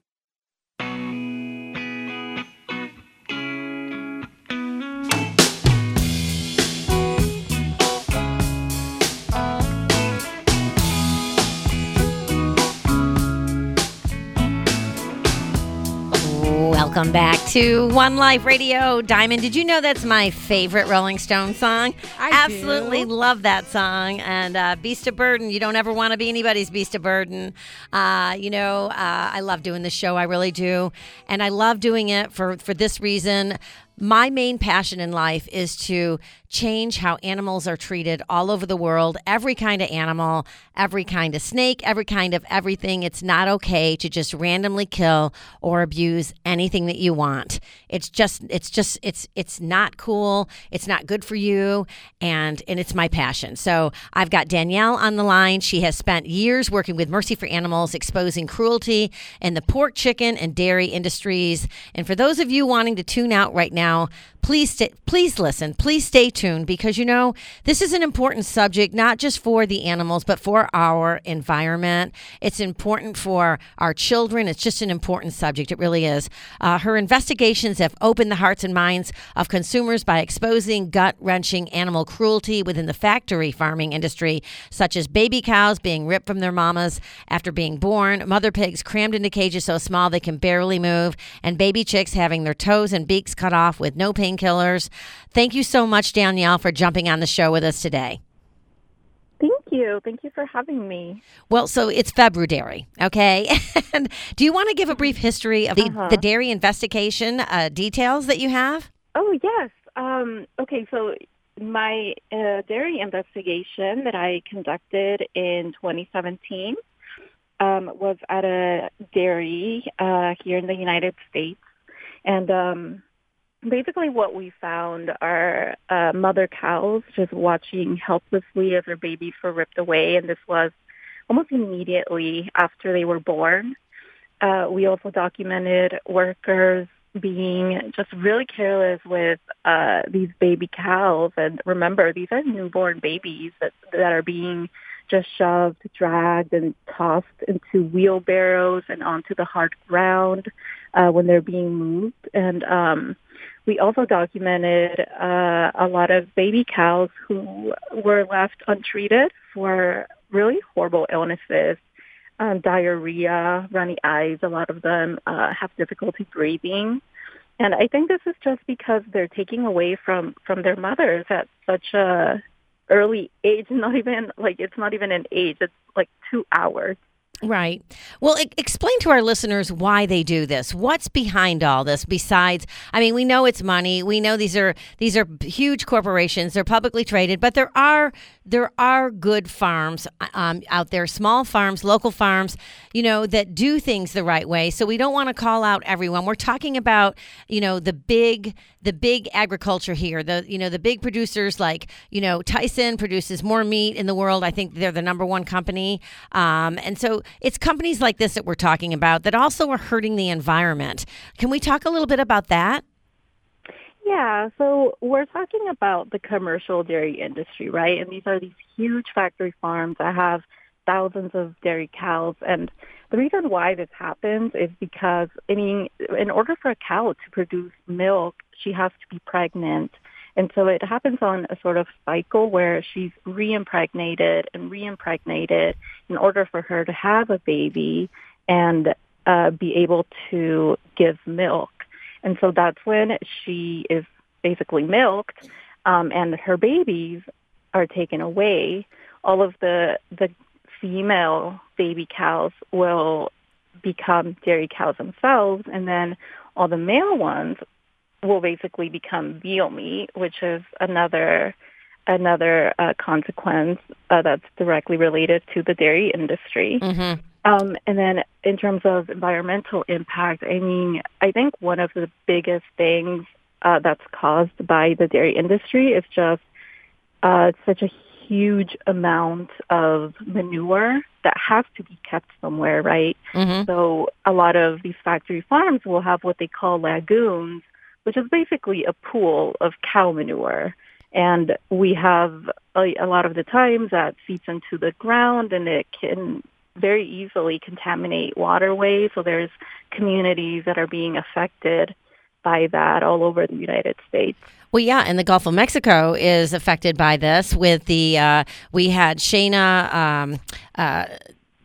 Welcome back to One Life Radio. Diamond, did you know that's my favorite Rolling Stone song? I Absolutely do. love that song. And uh, Beast of Burden, you don't ever want to be anybody's Beast of Burden. Uh, you know, uh, I love doing this show. I really do. And I love doing it for, for this reason. My main passion in life is to change how animals are treated all over the world. Every kind of animal, every kind of snake, every kind of everything. It's not okay to just randomly kill or abuse anything that you want. It's just, it's just, it's, it's not cool. It's not good for you. And, and it's my passion. So I've got Danielle on the line. She has spent years working with Mercy for Animals, exposing cruelty in the pork, chicken, and dairy industries. And for those of you wanting to tune out right now, please stay, please listen. Please stay tuned, because, you know, this is an important subject, not just for the animals, but for our environment. It's important for our children. It's just an important subject. It really is. Uh, her investigations have opened the hearts and minds of consumers by exposing gut-wrenching animal cruelty within the factory farming industry, such as baby cows being ripped from their mamas after being born, mother pigs crammed into cages so small they can barely move, and baby chicks having their toes and beaks cut off with no painkillers. Thank you so much, Danielle, for jumping on the show with us today. Thank you. Thank you for having me. Well, so it's February, okay? And do you want to give a brief history of the, Uh-huh. the dairy investigation uh, details that you have? Oh, yes. Um, okay, so my uh, dairy investigation that I conducted in twenty seventeen um, was at a dairy uh, here in the United States. And um, basically what we found are uh, mother cows just watching helplessly as their babies were ripped away. And this was almost immediately after they were born. Uh, we also documented workers being just really careless with uh, these baby cows. And remember, these are newborn babies that, that are being just shoved, dragged, and tossed into wheelbarrows and onto the hard ground uh, when they're being moved. And um, we also documented uh, a lot of baby cows who were left untreated for really horrible illnesses. Um, diarrhea, runny eyes, a lot of them uh, have difficulty breathing. And I think this is just because they're taking away from, from their mothers at such a early age, not even, like, it's not even an age, it's like two hours. Right. Well, e- explain to our listeners why they do this. What's behind all this besides, I mean, we know it's money. We know these are these are huge corporations. They're publicly traded, but there are there are good farms um, out there, small farms, local farms, you know, that do things the right way. So we don't want to call out everyone. We're talking about, you know, the big the big agriculture here, the, you know, the big producers like, you know, Tyson produces more meat in the world. I think they're the number one company. Um, and so it's companies like this that we're talking about that also are hurting the environment. Can we talk a little bit about that? Yeah, so we're talking about the commercial dairy industry, right? And these are these huge factory farms that have thousands of dairy cows. And the reason why this happens is because, I mean, in order for a cow to produce milk, she has to be pregnant. And so it happens on a sort of cycle where she's re-impregnated and re-impregnated in order for her to have a baby and uh, be able to give milk. And so that's when she is basically milked, um, and her babies are taken away. All of the the female baby cows will become dairy cows themselves, and then all the male ones will basically become veal meat, which is another another uh, consequence uh, that's directly related to the dairy industry. Mm-hmm. Um, and then in terms of environmental impact, I mean, I think one of the biggest things uh, that's caused by the dairy industry is just uh, such a huge amount of manure that has to be kept somewhere, right? Mm-hmm. So a lot of these factory farms will have what they call lagoons, which is basically a pool of cow manure. And we have a, a lot of the times that seeps into the ground, and it can very easily contaminate waterways. So there's communities that are being affected by that all over the United States. Well, yeah, and the Gulf of Mexico is affected by this with the, uh, we had Shana, um, uh,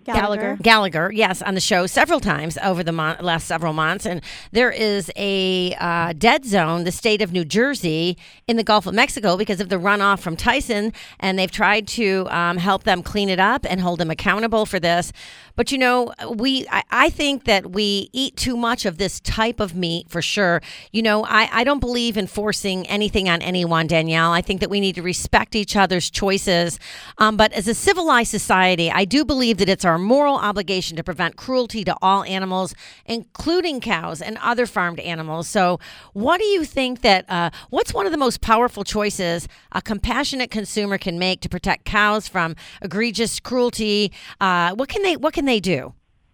Gallagher. Gallagher, yes, on the show several times over the mon- last several months. And there is a uh, dead zone, the state of New Jersey, in the Gulf of Mexico because of the runoff from Tyson. And they've tried to um, help them clean it up and hold them accountable for this. But, you know, we I, I think that we eat too much of this type of meat for sure. You know, I, I don't believe in forcing anything on anyone, Danielle. I think that we need to respect each other's choices. Um, but as a civilized society, I do believe that it's our moral obligation to prevent cruelty to all animals, including cows and other farmed animals. So what do you think that, uh, what's one of the most powerful choices a compassionate consumer can make to protect cows from egregious cruelty? Uh, what can they, what can they do?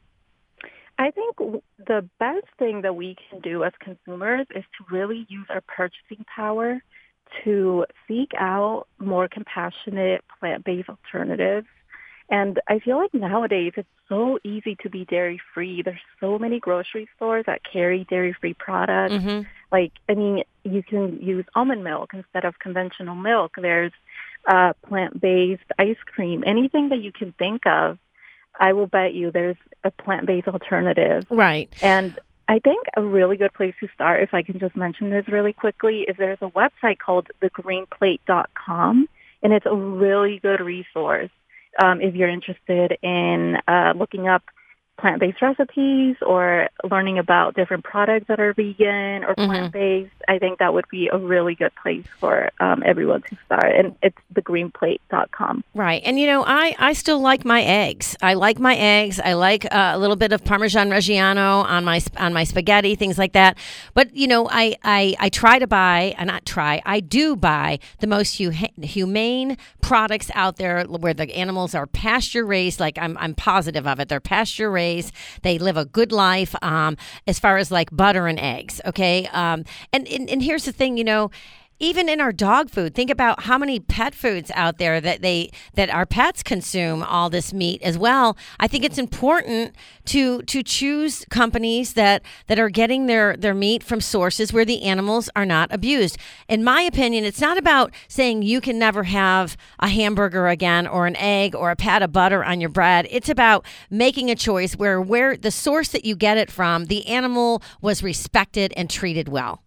I think w- the best thing that we can do as consumers is to really use our purchasing power to seek out more compassionate plant-based alternatives. And I feel like nowadays it's so easy to be dairy-free. There's so many grocery stores that carry dairy-free products. Mm-hmm. Like, I mean, you can use almond milk instead of conventional milk. There's uh, plant-based ice cream. Anything that you can think of, I will bet you there's a plant-based alternative. Right. And I think a really good place to start, if I can just mention this really quickly, is there's a website called the green plate dot com, and it's a really good resource. Um, if you're interested in uh, looking up plant-based recipes or learning about different products that are vegan or Mhm. plant-based, I think that would be a really good place for um, everyone to start. And it's the green plate dot com. Right. And, you know, I, I still like my eggs. I like my eggs. I like uh, a little bit of Parmesan Reggiano on my sp- on my spaghetti, things like that. But, you know, I, I, I try to buy, uh, not try, I do buy the most hu- humane products out there where the animals are pasture-raised. Like, I'm, I'm positive of it. They're pasture-raised. They live a good life um, as far as, like, butter and eggs, okay? Um, and, and, and here's the thing, you know, even in our dog food, think about how many pet foods out there that they that our pets consume all this meat as well. I think it's important to to choose companies that that are getting their their meat from sources where the animals are not abused. In my opinion, it's not about saying you can never have a hamburger again or an egg or a pat of butter on your bread. It's about making a choice where where the source that you get it from, the animal was respected and treated well.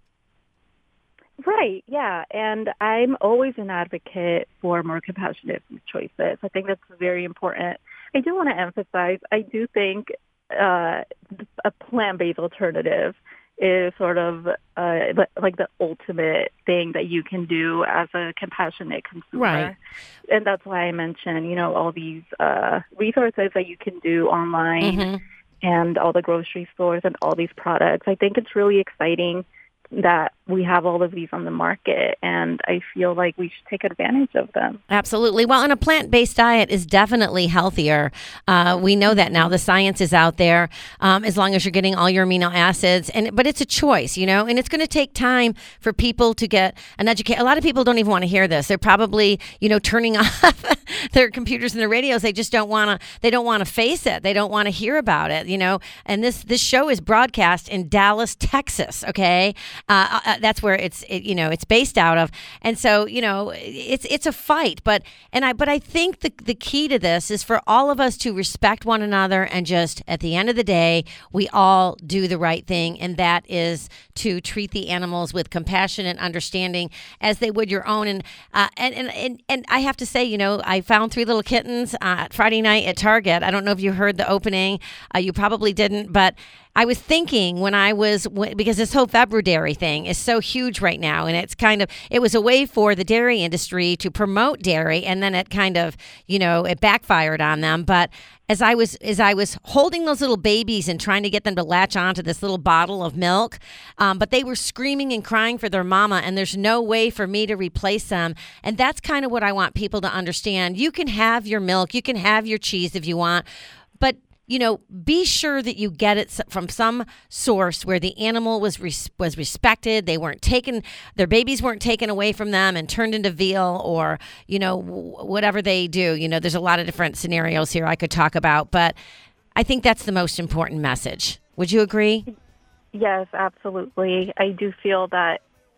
Right, yeah. And I'm always an advocate for more compassionate food choices. I think that's very important. I do want to emphasize, I do think uh, a plant-based alternative is sort of uh, like the ultimate thing that you can do as a compassionate consumer. Right. And that's why I mentioned, you know, all these uh, resources that you can do online Mm-hmm. and all the grocery stores and all these products. I think it's really exciting that we have all of these on the market, and I feel like we should take advantage of them. Absolutely. Well, and a plant-based diet is definitely healthier. Uh, we know that now. The science is out there, um, as long as you're getting all your amino acids. And but it's a choice, you know, and it's going to take time for people to get an education. A lot of people don't even want to hear this. They're probably, you know, turning off their computers and their radios. They just don't want to. They don't want to face it. They don't want to hear about it, you know. And this this show is broadcast in Dallas, Texas. Okay. Uh, uh, that's where it's, it, you know, it's based out of. And so, you know, it's it's a fight. But and I but I think the the key to this is for all of us to respect one another and just at the end of the day, we all do the right thing. And that is to treat the animals with compassion and understanding as they would your own. And uh, and, and, and, and I have to say, you know, I found three little kittens uh, Friday night at Target. I don't know if you heard the opening. Uh, you probably didn't, but I was thinking when I was, because this whole February thing is so huge right now, and it's kind of, it was a way for the dairy industry to promote dairy, and then it kind of, you know, it backfired on them. But as I was, as I was holding those little babies and trying to get them to latch onto this little bottle of milk, um, but they were screaming and crying for their mama, and there's no way for me to replace them. And that's kind of what I want people to understand. You can have your milk, you can have your cheese if you want, but you know, be sure that you get it from some source where the animal was res- was respected. They weren't taken, their babies weren't taken away from them and turned into veal or, you know, w- whatever they do. You know, there's a lot of different scenarios here I could talk about, but I think that's the most important message. Would you agree? Yes, absolutely. I do feel that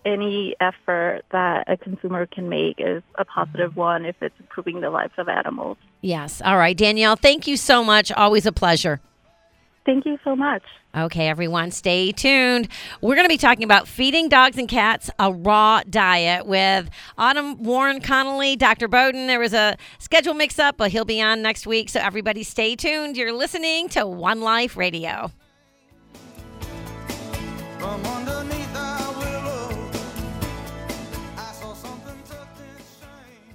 any effort that a consumer can make is a positive one if it's improving the lives of animals. Yes. All right, Danielle, thank you so much. Always a pleasure. Thank you so much. Okay, everyone, stay tuned. We're going to be talking about feeding dogs and cats a raw diet with Autumn Warren Connolly, Doctor Bowden. There was a schedule mix-up, but he'll be on next week, so everybody stay tuned. You're listening to One Life Radio. From underneath our willow, I saw something tucked in shame.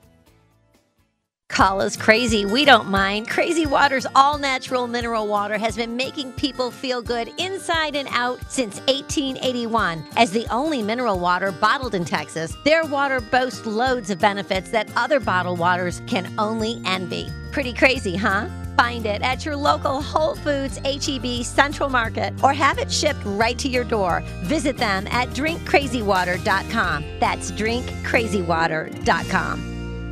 Call us crazy. We don't mind. Crazy Water's all-natural mineral water has been making people feel good inside and out since eighteen eighty-one. As the only mineral water bottled in Texas, their water boasts loads of benefits that other bottled waters can only envy. Pretty crazy, huh? Find it at your local Whole Foods, H E B, Central Market, or have it shipped right to your door. Visit them at drink crazy water dot com. That's drink crazy water dot com.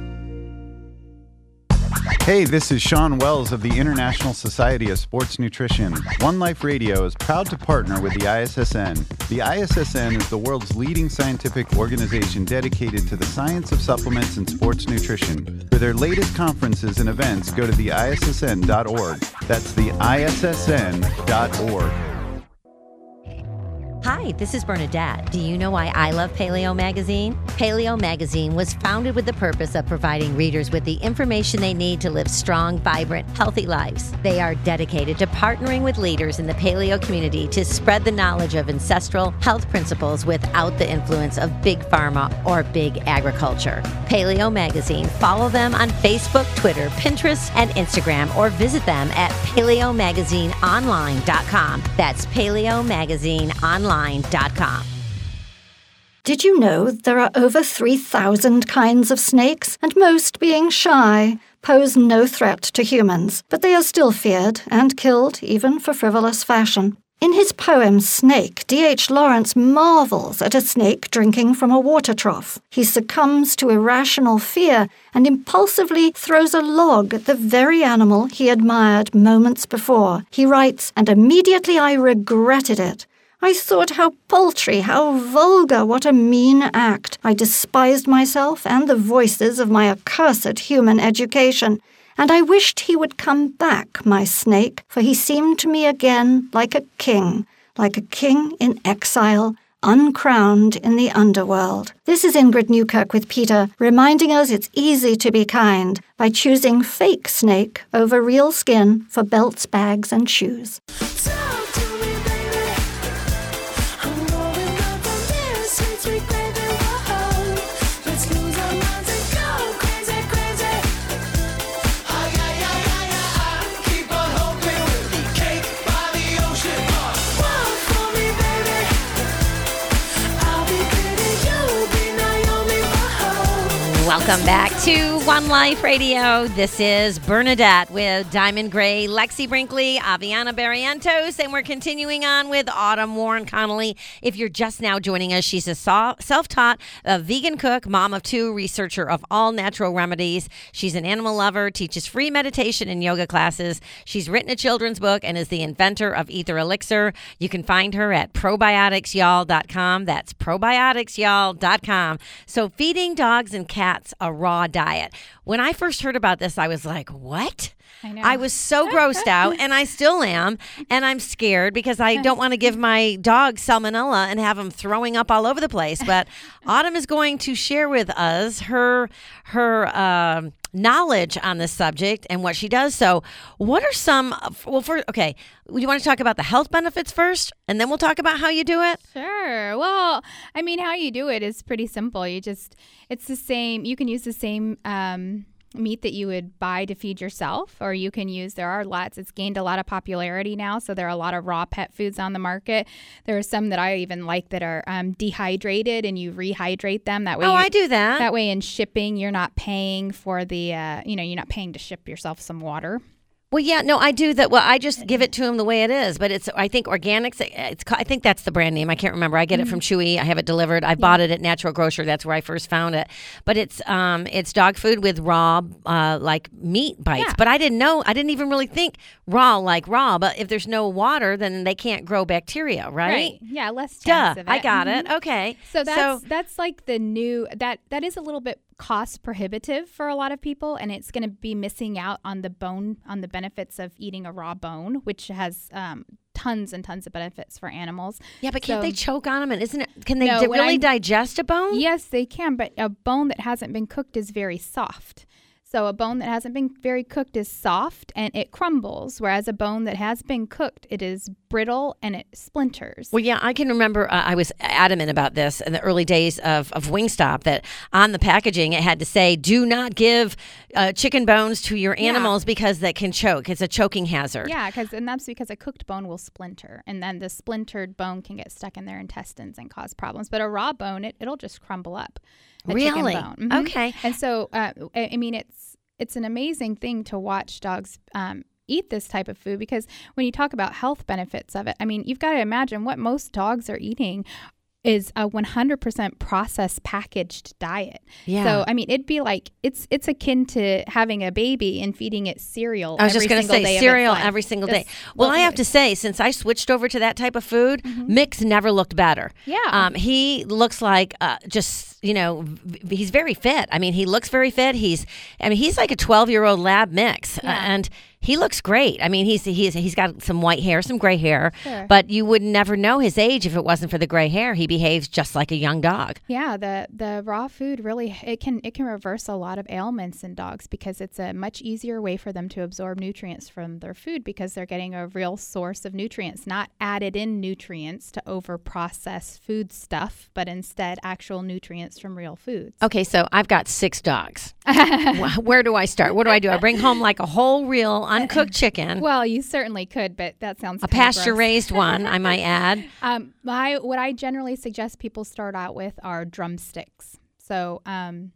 Hey, this is Sean Wells of the International Society of Sports Nutrition. One Life Radio is proud to partner with the I S S N. The I S S N is the world's leading scientific organization dedicated to the science of supplements and sports nutrition. For their latest conferences and events, go to the I S S N dot org. That's the I S S N dot org. Hi, this is Bernadette. Do you know why I love Paleo Magazine? Paleo Magazine was founded with the purpose of providing readers with the information they need to live strong, vibrant, healthy lives. They are dedicated to partnering with leaders in the paleo community to spread the knowledge of ancestral health principles without the influence of big pharma or big agriculture. Paleo Magazine. Follow them on Facebook, Twitter, Pinterest, and Instagram, or visit them at paleo magazine online dot com. That's paleo magazine online dot com. Did you know there are over three thousand kinds of snakes, and most, being shy, pose no threat to humans, but they are still feared and killed even for frivolous fashion? In his poem Snake, D H Lawrence marvels at a snake drinking from a water trough. He succumbs to irrational fear and impulsively throws a log at the very animal he admired moments before. He writes, "And immediately I regretted it. I thought how paltry, how vulgar, what a mean act. I despised myself and the voices of my accursed human education. And I wished he would come back, my snake, for he seemed to me again like a king, like a king in exile, uncrowned in the underworld." This is Ingrid Newkirk with Peter, reminding us it's easy to be kind by choosing fake snake over real skin for belts, bags, and shoes. Welcome back to One Life Radio. This is Bernadette with Diamond Gray, Lexi Brinkley, Aviana Barrientos, and we're continuing on with Autumn Warren Connolly. If you're just now joining us, she's a self-taught uh, vegan cook, mom of two, researcher of all natural remedies. She's an animal lover, teaches free meditation and yoga classes. She's written a children's book and is the inventor of Ether Elixir. You can find her at probiotics y'all dot com. That's probiotics y'all dot com. So feeding dogs and cats a raw diet. When I first heard about this, I was like, what? I know. I was so grossed out, and I still am, and I'm scared because I don't want to give my dog salmonella and have him throwing up all over the place. But Autumn is going to share with us her her uh, knowledge on this subject and what she does. So what are some, well, for, okay, you want to talk about the health benefits first, and then we'll talk about how you do it? Sure. Well, I mean, how you do it is pretty simple. You just, it's the same, you can use the same um, meat that you would buy to feed yourself, or you can use, there are lots, it's gained a lot of popularity now, so there are a lot of raw pet foods on the market. There are some that I even like that are um, dehydrated, and you rehydrate them. That way, oh, you, I do that. That way in shipping, you're not paying for the, uh, you know, you're not paying to ship yourself some water. Well, yeah, no, I do that. Well, I just give it to him the way it is, but it's, I think organics, it's, I think that's the brand name. I can't remember. I get it from Chewy. I have it delivered. I bought it at Natural Grocer. That's where I first found it. But it's, um, it's dog food with raw, uh, like meat bites. Yeah. But I didn't know, I didn't even really think raw like raw, but if there's no water, then they can't grow bacteria, right? Right. Yeah, less Duh, chance of it. I got Mhm. it. Okay. So that's that's like the new that that is a little bit cost prohibitive for a lot of people, and it's going to be missing out on the bone on the benefits of eating a raw bone, which has um, tons and tons of benefits for animals. Yeah, but can't So- they choke on them? And isn't it? Can they No, di- when really I- digest a bone? Yes, they can, but a bone that hasn't been cooked is very soft. So a bone that hasn't been very cooked is soft and it crumbles, whereas a bone that has been cooked, it is brittle and it splinters. Well, yeah, I can remember uh, I was adamant about this in the early days of, of Wingstop, that on the packaging it had to say, do not give uh, chicken bones to your animals because that can choke. It's a choking hazard. Yeah, because and that's because a cooked bone will splinter, and then the splintered bone can get stuck in their intestines and cause problems. But a raw bone, it, it'll just crumble up. A Really? Chicken bone. Mhm. Okay. And so, uh, I I mean, it's it's an amazing thing to watch dogs um, eat this type of food, because when you talk about health benefits of it, I mean, you've got to imagine what most dogs are eating is a one hundred percent processed packaged diet. Yeah. So, I mean, it'd be like, it's it's akin to having a baby and feeding it cereal I was every just going to single day say of its cereal life. every single Just day. Well, love I have it. to say, since I switched over to that type of food, Mix never looked better. Yeah. Um, he looks like uh, just, you know, v- he's very fit. I mean, he looks very fit. He's, I mean, he's like a twelve-year-old lab mix. Uh, and he looks great. I mean, he's he's he's got some white hair, some gray hair, Sure. but you would never know his age if it wasn't for the gray hair. He behaves just like a young dog. Yeah, the the raw food really it can it can reverse a lot of ailments in dogs, because it's a much easier way for them to absorb nutrients from their food, because they're getting a real source of nutrients, not added in nutrients to over process food stuff, but instead actual nutrients from real foods. Okay, so I've got six dogs. Wh- Where do I start? What do I do? I bring home like a whole real uncooked chicken. Well, you certainly could, but that sounds A kinda gross. pasture raised one, I might add. Um, my what I generally suggest people start out with are drumsticks. So, um,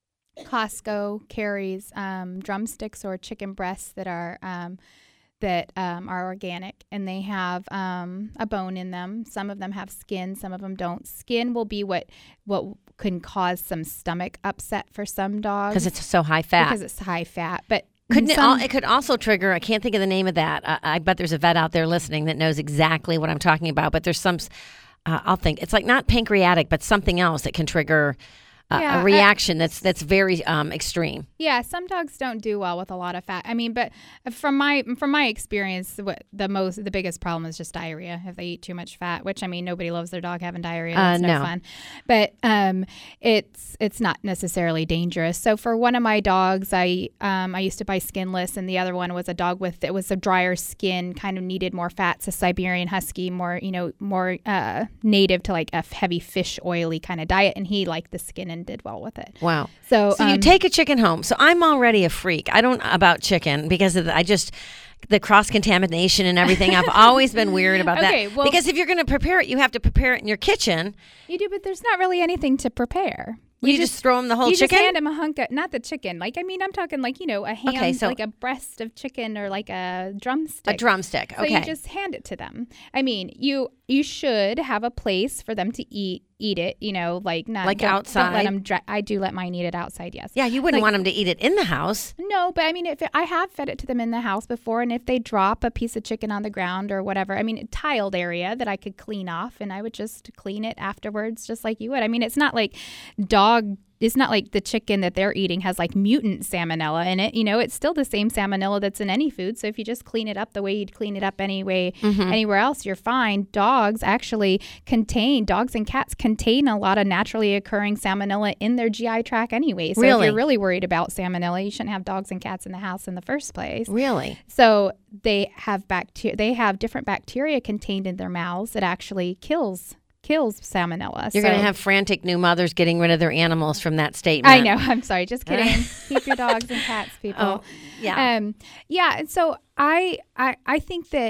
Costco carries um, drumsticks or chicken breasts that are um, that um, are organic, and they have um, a bone in them. Some of them have skin, some of them don't. Skin will be what what can cause some stomach upset for some dogs Because it's so high fat. Because it's high fat, but. Couldn't it, some- al- it could also trigger, I can't think of the name of that. Uh, I bet there's a vet out there listening that knows exactly what I'm talking about, but there's some, uh, I'll think, it's like not pancreatic, but something else that can trigger uh, Yeah, a I- reaction that's that's very um, extreme. Yeah, some dogs don't do well with a lot of fat. I mean, but from my from my experience, what the most the biggest problem is just diarrhea if they eat too much fat. Which I mean, nobody loves their dog having diarrhea. Uh, That's no, no. fun. But um, it's it's not necessarily dangerous. So for one of my dogs, I um, I used to buy skinless, and the other one was a dog with it was a drier skin, kind of needed more fat. It's a Siberian Husky, more you know more uh, native to like a heavy fish oily kind of diet, and he liked the skin and did well with it. Wow. So, So you um, take a chicken home. So I'm already a freak. I don't about chicken because of the, I just the cross contamination and everything. I've always been weird about Okay, that. well- because if you're going to prepare it, you have to prepare it in your kitchen. You do, but there's not really anything to prepare. You just throw 'em the whole you chicken? just hand them a hunk of, not the chicken. Like, I mean, I'm talking like, you know, a ham, Okay, so- like a breast of chicken or like a drumstick. A drumstick, So okay. you just hand it to them. I mean, you you should have a place for them to eat eat it, you know, like not Like don't, Don't outside? let them dra- I do let mine eat it outside, yes. Yeah, you wouldn't Like- want them to eat it in the house. No, but I mean, if it, I have fed it to them in the house before, and if they drop a piece of chicken on the ground or whatever, I mean, a tiled area that I could clean off, and I would just clean it afterwards, just like you would. I mean, it's not like dog. It's not like the chicken that they're eating has like mutant salmonella in it. You know, it's still the same salmonella that's in any food. So if you just clean it up the way you'd clean it up anyway, Mm-hmm. anywhere else, you're fine. Dogs actually contain, dogs and cats contain a lot of naturally occurring salmonella in their G I tract anyway. So if Really? you're really worried about salmonella, you shouldn't have dogs and cats in the house in the first place. Really? So they have bacteria. They have different bacteria contained in their mouths that actually kills kills salmonella. You're going to So- have frantic new mothers getting rid of their animals from that statement. I know. I'm sorry. Just kidding. Keep your dogs and cats, people. Oh, yeah. Um, yeah. And so I, I, I think that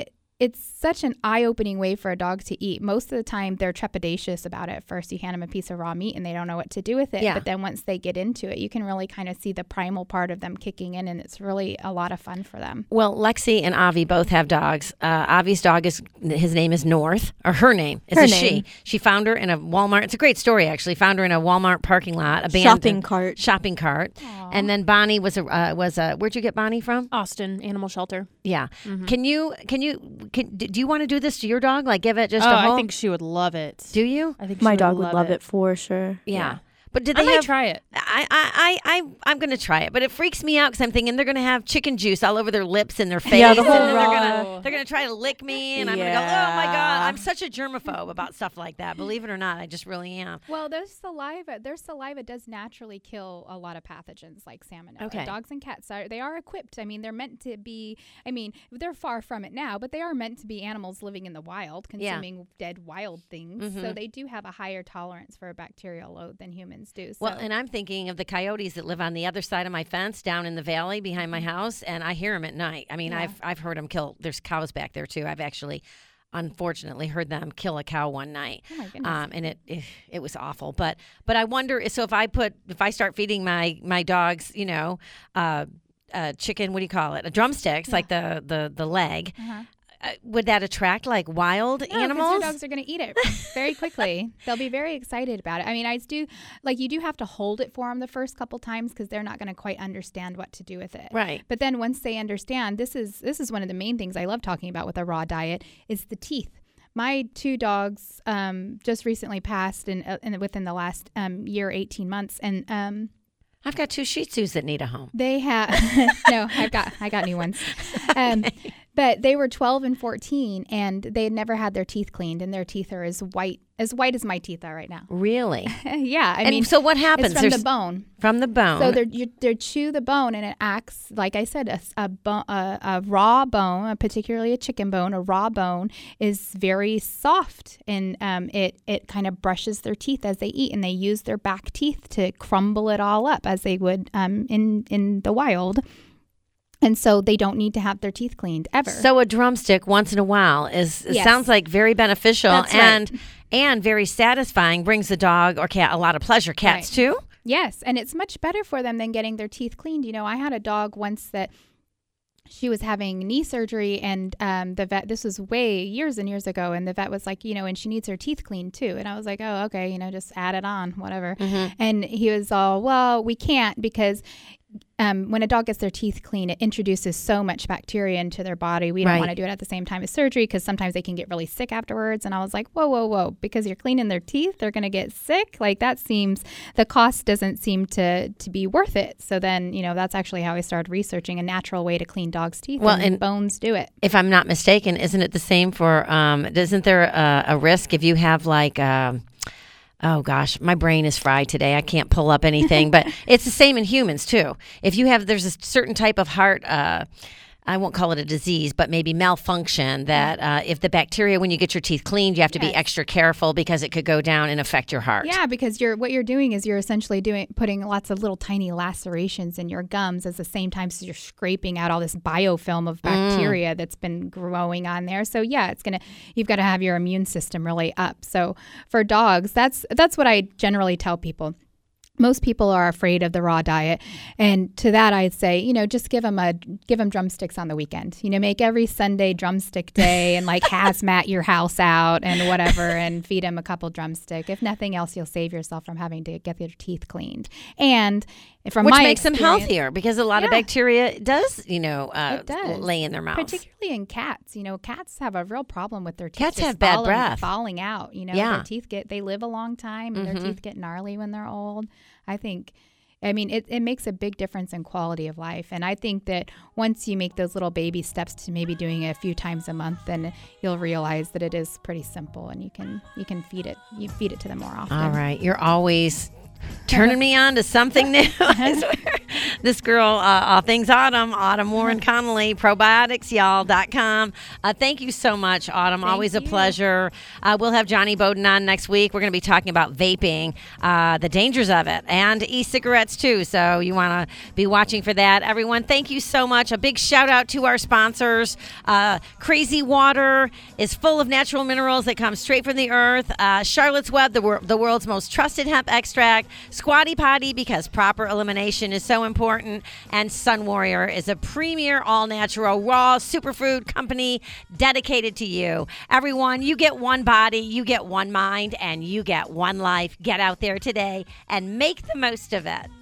it's such an eye-opening way for a dog to eat. Most of the time, they're trepidatious about it. First, you hand them a piece of raw meat, and they don't know what to do with it. Yeah. But then once they get into it, you can really kind of see the primal part of them kicking in, and it's really a lot of fun for them. Well, Lexi and Avi both have dogs. Uh, Avi's dog is, his name is North, or her name. It's Her a name. she. She found her in a Walmart. It's a great story, actually. Found her in a Walmart parking lot. Abandoned Shopping cart. Shopping cart. And then Bonnie was a, uh, was a, where'd you get Bonnie from? Austin Animal Shelter. Yeah. Mhm. Can you, can you, can, do you want to do this to your dog? Like give it just oh, a whole? I think she would love it. Do you? I think My she dog would would love it for sure. Yeah. Yeah. But did I they might have, try it. I, I, I, I, I'm going to try it, but it freaks me out because I'm thinking they're going to have chicken juice all over their lips and their face. Yeah, the whole and then they're raw- going to they're gonna try to lick me, and I'm going to go, oh my God. Yeah. I'm such a germaphobe about stuff like that. Believe it or not, I just really am. Well, their saliva, their saliva does naturally kill a lot of pathogens like salmonella. Okay. Dogs and cats are they are equipped. I mean, they're meant to be. I mean, they're far from it now, but they are meant to be animals living in the wild, Yeah. consuming dead wild things. So Mhm. they do have a higher tolerance for a bacterial load than humans do. So. Well, and I'm thinking of the coyotes that live on the other side of my fence down in the valley behind my house, and I hear them at night. I mean, Yeah. I've I've heard them kill. There's cows back there too. I've actually, unfortunately, heard them kill a cow one night. Oh my goodness. Um, and it, it it was awful. But but I wonder. So if I put if I start feeding my my dogs, you know, uh, uh, chicken. What do you call it? A drumsticks, like the the the leg. Uh-huh. Uh, would that attract like wild No, 'cause animals? your dogs are going to eat it very quickly. They'll be very excited about it. I mean, I do like you do have to hold it for them the first couple times because they're not going to quite understand what to do with it. Right. But then once they understand, this is this is one of the main things I love talking about with a raw diet is the teeth. My two dogs um, just recently passed in, uh, in within the last um, year, eighteen months, and um, I've got two Shih Tzus that need a home. they have no, I've got I got new ones. Um, but they were twelve and fourteen, and they had never had their teeth cleaned, and their teeth are as white as white as my teeth are right now. Really? Yeah, I And mean, so what happens? It's from There's- the bone. From the bone. So they you they chew the bone, and it acts like I said, a a, bo- a a raw bone, a particularly a chicken bone. A raw bone is very soft, and um, it it kind of brushes their teeth as they eat, and they use their back teeth to crumble it all up as they would um, in in the wild. And so they don't need to have their teeth cleaned ever. So a drumstick once in a while is it Yes. sounds like very beneficial That's right. and and very satisfying. Brings the dog or cat a lot of pleasure. Cats Right. too. Yes, and it's much better for them than getting their teeth cleaned. You know, I had a dog once that she was having knee surgery, and um, the vet, this was way years and years ago, and the vet was like, you know, and she needs her teeth cleaned too. And I was like, oh, okay, you know, just add it on, whatever. Mhm. And he was all, well, we can't because um, when a dog gets their teeth clean, it introduces so much bacteria into their body. We don't Right. want to do it at the same time as surgery because sometimes they can get really sick afterwards. And I was like, whoa, whoa, whoa, because you're cleaning their teeth, they're going to get sick? Like that seems, the cost doesn't seem to to be worth it. So then, you know, that's actually how I started researching a natural way to clean dogs' teeth. Well, and, and- bones do it. If I'm not mistaken, isn't it the same for? Um, isn't there a, a risk if you have like? Um, Oh gosh, my brain is fried today. I can't pull up anything, but it's the same in humans too. If you have, there's a certain type of heart, uh, I won't call it a disease, but maybe malfunction that uh, if the bacteria, when you get your teeth cleaned, you have to be Yes. extra careful because it could go down and affect your heart. Yeah, because you're what you're doing is you're essentially doing putting lots of little tiny lacerations in your gums at the same time as you're scraping out all this biofilm of bacteria that's been growing on there. So yeah, it's gonna you've got to have your immune system really up. So for dogs, that's that's what I generally tell people. Most people are afraid of the raw diet, and to that I'd say, you know, just give them a give them drumsticks on the weekend. You know, make every Sunday drumstick day, and like hazmat your house out and whatever, and feed them a couple drumstick. If nothing else, you'll save yourself from having to get your teeth cleaned. And from Which my makes them experience- healthier because a lot of Yeah. bacteria does, you know, uh, It does. lay in their mouth. Particularly in cats. You know, cats have a real problem with their teeth. Cats just have bad falling, breath. falling out. You know, Yeah. their teeth get, they live a long time and Mhm. their teeth get gnarly when they're old. I think, I mean, it, it makes a big difference in quality of life. And I think that once you make those little baby steps to maybe doing it a few times a month, then you'll realize that it is pretty simple and you can, you can feed it, you feed it to them more often. All right. You're always turning me on to something new. I swear. This girl, uh, all things Autumn, Autumn Warren Connolly, probiotics y'all dot com. Uh, thank you so much, Autumn. Thank Always a you. pleasure. Uh, we'll have Johnny Bowden on next week. We're going to be talking about vaping, uh, the dangers of it, and e-cigarettes too. So you want to be watching for that. Everyone, thank you so much. A big shout out to our sponsors. Uh, Crazy Water is full of natural minerals that come straight from the earth. Uh, Charlotte's Web, the, wor- the world's most trusted hemp extract. Squatty Potty, because proper elimination is so important. And Sun Warrior is a premier all-natural raw superfood company dedicated to you. Everyone, you get one body, you get one mind, and you get one life. Get out there today and make the most of it.